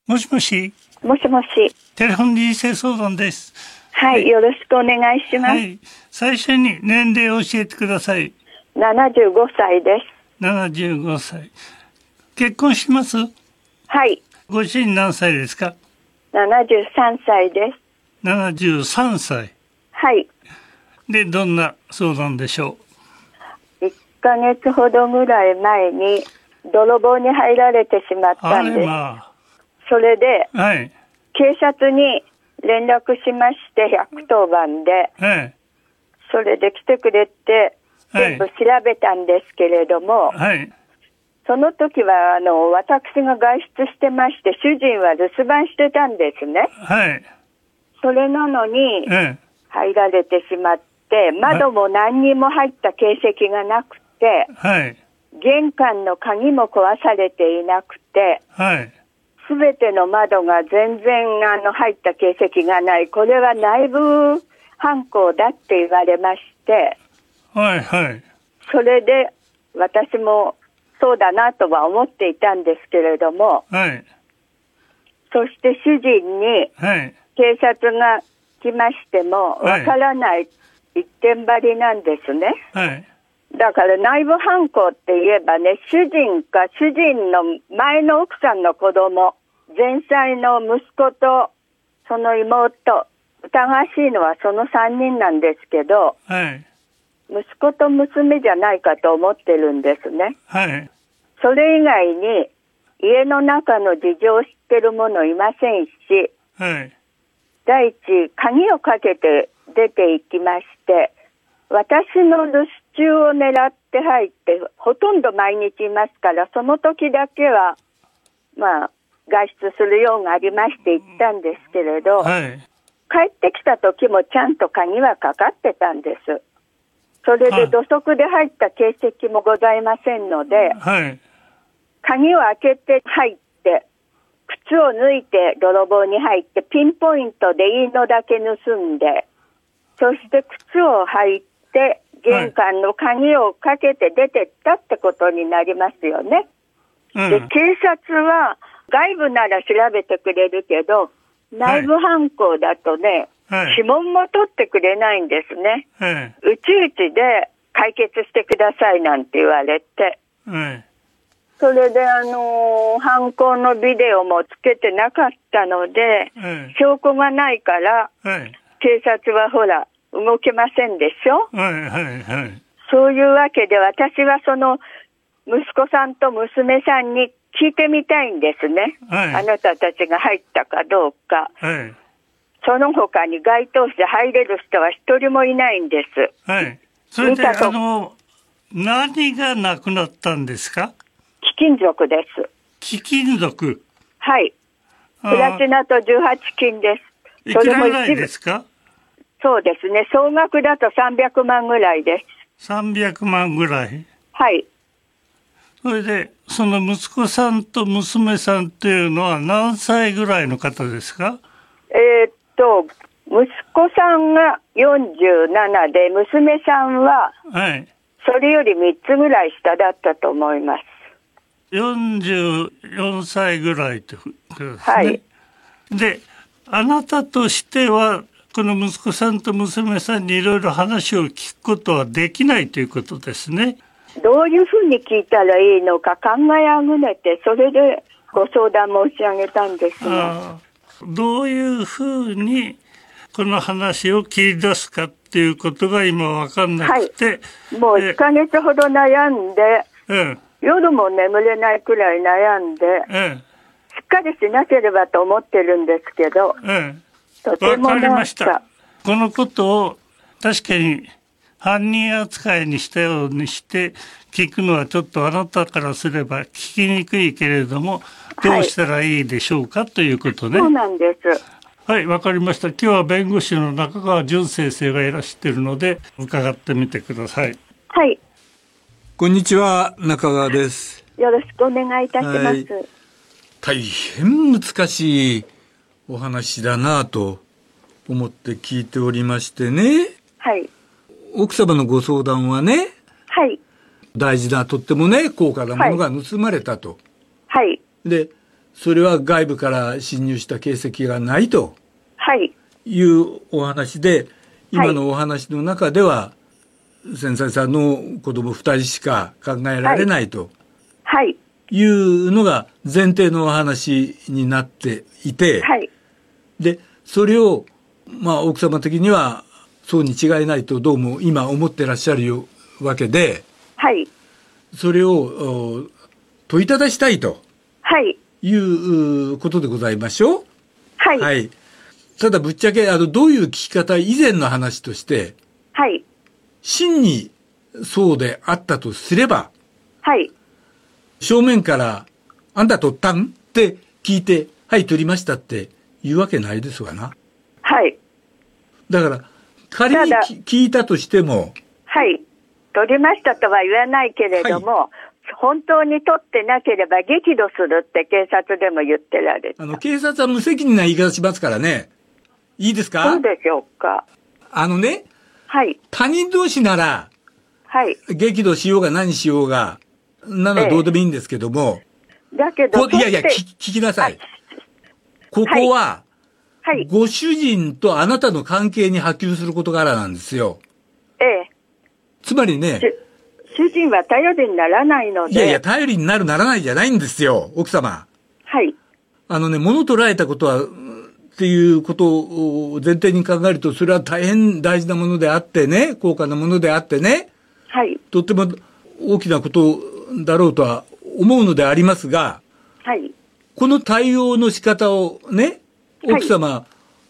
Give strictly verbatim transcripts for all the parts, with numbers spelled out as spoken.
もしもし。 もしもし。 テレフォン人生相談です。 はい、はい、よろしくお願いします。はい、 最初に年齢を教えてください。 ななじゅうごさいです。 ななじゅうごさい。結婚します？ はい。 ご主人何歳ですか？ ななじゅうさんさいです。 ななじゅうさんさい。 はい。 で、どんな相談でしょう？いっかげつほどぐらい前に泥棒に入られてしまったんです。あれまあ。それで、 はい、 警察に連絡しましてひゃくとおばんで、 はい、 それで来てくれて全部調べたんですけれども、 はい、 その時はあの私が外出してまして主人は留守番してたんですね。 はい、 それなのに入られてしまって、窓も何にも入った形跡がなくて、 はい、 玄関の鍵も壊されていなくて、 はい、 すべての窓が全然あの入った形跡がない。これは内部犯行だって言われまして、 はいはい。 それで私もそうだなとは思っていたんですけれども、 はい。 そして主人に警察が来ましてもわからない一点張りなんですね。 はい。 だから内部犯行って言えばね、主人か主人の前の奥さんの子供、前妻の息子とその妹、疑わしいのはそのさんにんなんですけど、 はい、 息子と娘じゃないかと思ってるんですね。 はい。 それ以外に家の中の事情を知ってる者いませんし、 はい、 第一鍵をかけて出て行きまして、私の留守中を狙って入ってほとんど毎日いますから、その時だけはまあ外出する用がありまして行ったんですけれど、 はい、 帰ってきた時もちゃんと鍵はかかってたんです。それで土足で入った形跡もございませんので、 はい、 鍵を開けて入って靴を脱いで泥棒に入ってピンポイントでいいのだけ盗んで、そして靴を履いて玄関の鍵をかけて出てったってことになりますよね。 うん、 で、警察は外部なら調べてくれるけど内部犯行だとね、はい、指紋も取ってくれないんですね。 はい、 うちうちで解決してくださいなんて言われて、 はい、 それであのー、犯行のビデオもつけてなかったので、 はい、 証拠がないから、 はい、 警察はほら動けませんでしょ。 はいはいはい、 そういうわけで私はその息子さんと娘さんに聞いてみたいんですね、はい、あなたたちが入ったかどうか、 はい、 その他に該当者入れる人は一人もいないんです。 はい。それであの何がなくなったんですか？ 貴金属です。 貴金属。 はい。プラチナとじゅうはちきんです。 いくらぐらいですか？ そうですね。総額だとさんびゃくまんぐらいです。 さんびゃくまんぐらい。 はい。 それでその息子さんと娘さんっていうのは何歳ぐらいの方ですか？ えー、っと息子さんがよんじゅうななで娘さんはそれよりみっつぐらい下だったと思います。 よんじゅうよんさいぐらいってことですね。 はい。 で、あなたとしてはこの息子さんと娘さんにいろいろ話を聞くことはできないということですね。 どういうふうに聞いたらいいのか考えあぐねて、それでご相談申し上げたんですが、 どういうふうにこの話を切り出すかっていうことが今分かんなくて、はい、 もういっかげつほど悩んで、 ええ、 夜も眠れないくらい悩んで、 ええ、 しっかりしなければと思ってるんですけど、 ええ、 とても分かりました。このことを確かに犯人扱いにしたようにして聞くのはちょっとあなたからすれば聞きにくいけれども、どうしたらいいでしょうか、はい、ということね。 そうなんです。 はい、わかりました。今日は弁護士の中川淳先生がいらしているので伺ってみてください。 はい。 こんにちは、中川です。 よろしくお願いいたします。はい、 大変難しいお話だなと思って聞いておりましてね。 はい。 奥様のご相談はね、 はい、 大事なとってもね高価なものが盗まれたと。 はい。 でそれは外部から侵入した形跡がないというお話で、はい、今のお話の中では、繊細さんの子供ふたりしか考えられないというのが前提のお話になっていて、はい、でそれを、まあ、奥様的にはそうに違いないとどうも今思ってらっしゃるわけで、はい、それを問いただしたいということでございましょう。はい。はい、ただぶっちゃけあのどういう聞き方以前の話として、はい、真にそうであったとすれば、はい、正面からあんた取ったんって聞いて、はい取りましたって言うわけないですわな。はい。だから仮に聞いたとしても、 はい、取りましたとは言わないけれども、はい、本当に取ってなければ激怒するって警察でも言ってられる。 あの警察は無責任な言い方しますからね。いいですか？ そうでしょうか。 あのね、はい、他人同士なら、はい、激怒しようが何しようがなのはどうでもいいんですけども、ええ、だけどいやいや聞きなさい。ここは、はい、ご主人とあなたの関係に波及する事柄なんですよ。ええ。つまりね、 主人は頼りにならないので。 いやいや、頼りになるならないじゃないんですよ、奥様。はい。あのね、物取られたことは、っていうことを前提に考えると、それは大変大事なものであってね、高価なものであってね。はい。とっても大きなことだろうとは思うのでありますが、はい。この対応の仕方をね、奥様、はい、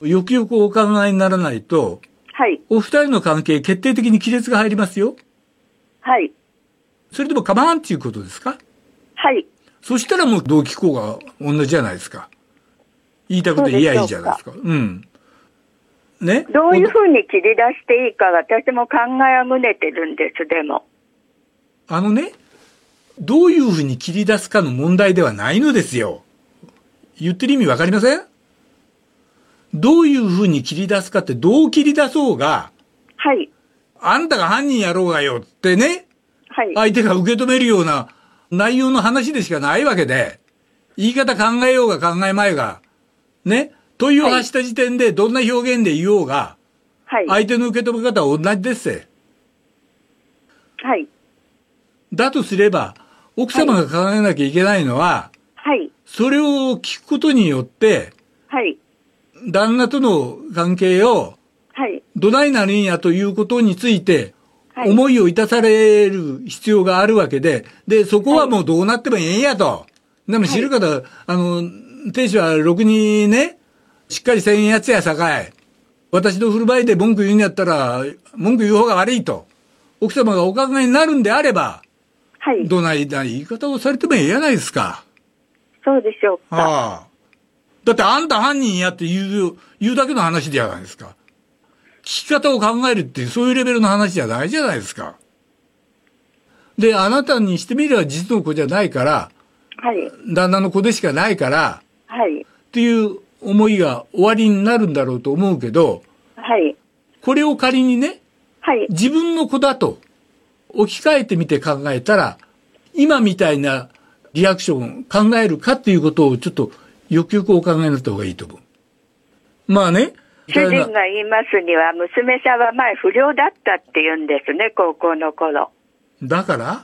よくよくお考えにならないと、はい。お二人の関係、決定的に亀裂が入りますよ。はい。それでも構わんっていうことですか？はい。そしたらもう動機項が同じじゃないですか。言いたいこと言えばいいじゃないですか。うん。ね。 どういうふうに切り出していいか私も考えあぐねてるんです、でも。 あのね、どういうふうに切り出すかの問題ではないのですよ。言ってる意味わかりません？どういうふうに切り出すかってどう切り出そうが、はい。あんたが犯人やろうがよってね、はい。相手が受け止めるような内容の話でしかないわけで、言い方考えようが考えまいが、ね、問いを発した時点でどんな表現で言おうが、はい。相手の受け止め方は同じですせ。はい。だとすれば、奥様が考えなきゃいけないのは、はい。それを聞くことによって、はい。旦那との関係を、はい。どないなるんやということについて、はい。思いをいたされる必要があるわけで、で、そこはもうどうなってもええんやと。でも知る方、はい、あの、亭主はろくにね、しっかりせんやつやさかい。私の振る舞いで文句言うんやったら、文句言う方が悪いと。奥様がお考えになるんであれば、はい。どないな言い方をされてもええやないですか。 そうでしょうか。 はあ。だってあんた犯人やって言う、言うだけの話じゃないですか。聞き方を考えるっていう、そういうレベルの話じゃないじゃないですか。で、あなたにしてみれば実の子じゃないから、はい。旦那の子でしかないから、はい。っていう思いが終わりになるんだろうと思うけど、はい。これを仮にね、はい。自分の子だと置き換えてみて考えたら、今みたいなリアクションを考えるかっていうことをちょっとよくよくお考えになった方がいいと思う。まあね。 主人が言いますには、娘さんは前不良だったって言うんですね、高校の頃。 だから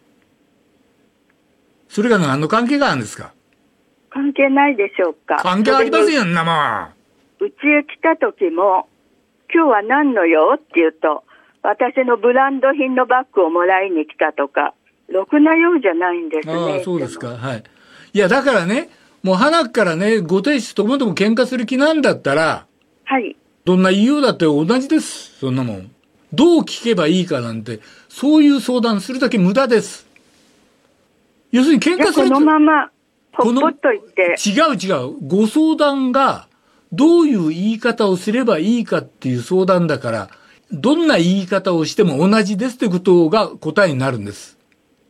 それが何の関係があるんですか？ 関係ないでしょうか。 関係ありますよんなもん。 うちへ来た時も、今日は何の用って言うと、私のブランド品のバッグをもらいに来たとか、ろくな用じゃないんですね。 ああ、そうですか。はい。いや、だからね、もう鼻からね、ご亭主ともとも喧嘩する気なんだったら、はい。どんな言いようだって同じです。そんなもん。どう聞けばいいかなんて、そういう相談するだけ無駄です。要するに喧嘩すると。 このまま、ほっぽっといて。 違う違う。ご相談が、どういう言い方をすればいいかっていう相談だから、どんな言い方をしても同じですってことが答えになるんです。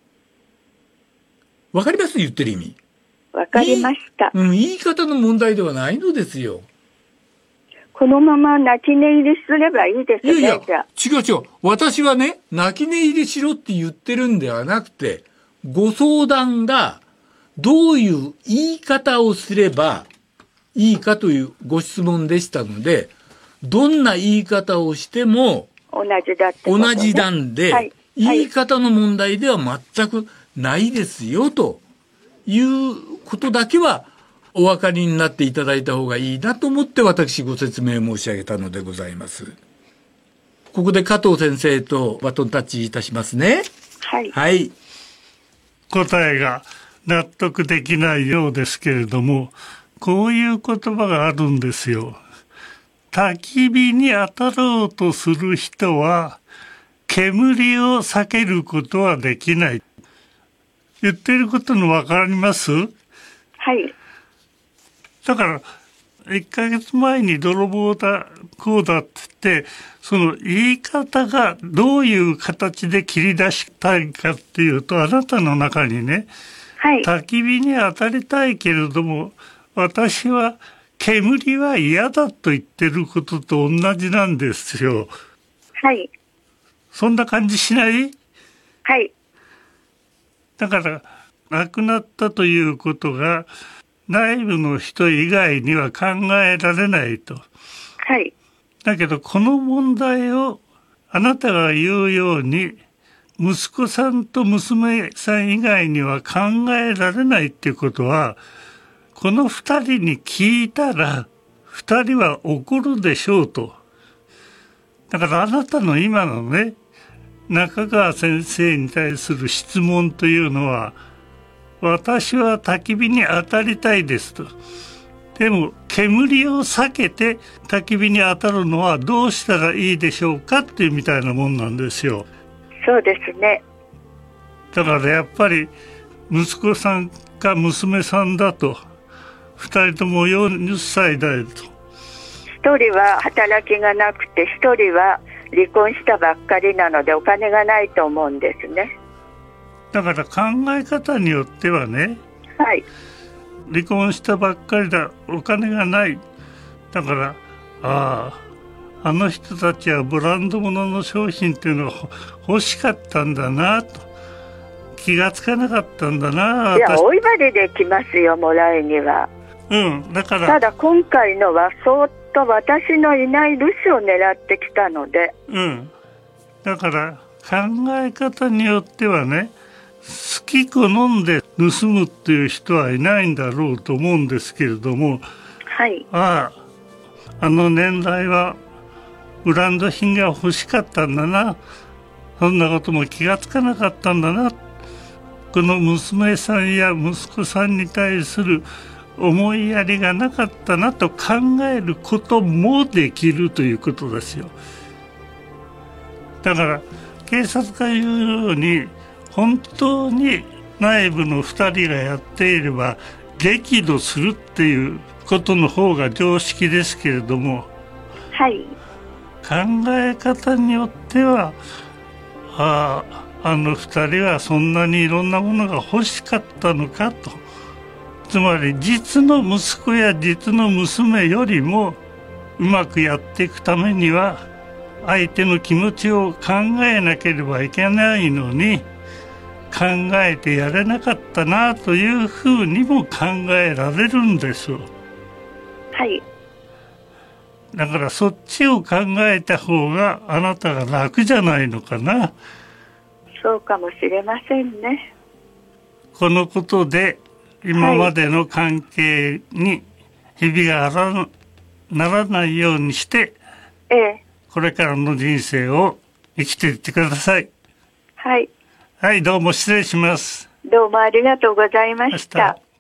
わかります？言ってる意味。 わかりました。 うん、言い方の問題ではないのですよ。 このまま泣き寝入りすればいいですね。 いやいや、違う違う。私はね、泣き寝入りしろって言ってるんではなくて、ご相談がどういう言い方をすればいいかというご質問でしたので、どんな言い方をしても同じだってことね。 同じなんで、はい、言い方の問題では全くないですよということだけはお分かりになっていただいた方がいいなと思って私ご説明申し上げたのでございます。ここで加藤先生とバトンタッチいたしますね。 はい。 はい。 答えが納得できないようですけれども、こういう言葉があるんですよ。焚き火に当たろうとする人は煙を避けることはできない。言ってることのわかります？ はい。 だからいっかげつまえに泥棒だこうだって言って、その言い方がどういう形で切り出したいかっていうと、あなたの中にね、 はい、 焚き火に当たりたいけれども私は煙は嫌だと言ってることと同じなんですよ。 はい。 そんな感じしない？ はい。 だから亡くなったということが内部の人以外には考えられないと。 はい。 だけどこの問題をあなたが言うように息子さんと娘さん以外には考えられないっていうことは、この二人に聞いたら二人は怒るでしょうと。だからあなたの今のね、中川先生に対する質問というのは、私は焚き火に当たりたいですと。でも煙を避けて焚き火に当たるのはどうしたらいいでしょうかっていうみたいなもんなんですよ。 そうですね。 だからやっぱり息子さんか娘さんだと、二人ともよんじゅっさいだよと。 一人は働きがなくて、一人は離婚したばっかりなのでお金がないと思うんですね。 だから考え方によってはね、 はい、 離婚したばっかりだ、お金がない、だからあああの人たちはブランド物の商品っていうのが欲しかったんだなと、気がつかなかったんだな。 いや、お威張りできますよ、もらいには。 うん、だからただ今回のはそーっと私のいない留守を狙ってきたので、 うん、だから考え方によってはね、好き好んで盗むっていう人はいないんだろうと思うんですけれども、 はい、 ああ、あの年代はブランド品が欲しかったんだな、そんなことも気がつかなかったんだな、この娘さんや息子さんに対する思いやりがなかったなと考えることもできるということですよ。だから警察が言うように、本当に内部のふたりがやっていれば激怒するっていうことの方が常識ですけれども、 はい、 考え方によっては、ああ、あのふたりはそんなにいろんなものが欲しかったのかと。つまり実の息子や実の娘よりもうまくやっていくためには相手の気持ちを考えなければいけないのに、考えてやれなかったなというふうにも考えられるんですよ。 はい。 だからそっちを考えた方があなたが楽じゃないのかな。 そうかもしれませんね。 このことで今までの関係にひびがならないようにして、 ええ、 これからの人生を生きていってください。 はい。 はい、どうも失礼します。 どうもありがとうございました。